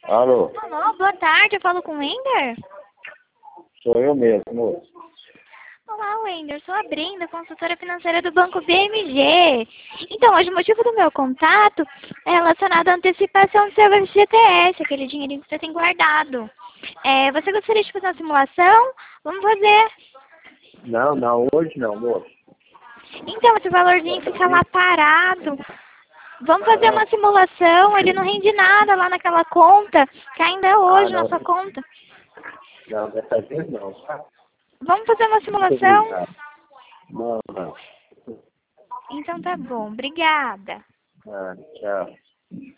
Alô, Alô, boa tarde, eu falo com o Wender? sou eu mesmo, moço. Olá, Wender, sou a Brenda, consultora financeira do Banco BMG. Então, hoje o motivo do meu contato é relacionado à antecipação do seu FGTS, aquele dinheirinho que você tem guardado. Você gostaria de fazer uma simulação? Vamos fazer. Não, hoje não, moço. Então, esse valorzinho fica lá parado. Vamos fazer uma simulação, ele não rende nada lá naquela conta, que ainda é hoje na Não, sua conta. não, dessa vez não, tá? Vamos fazer uma Muito simulação? obrigado. Não. Então tá bom, obrigada. Ah, tchau.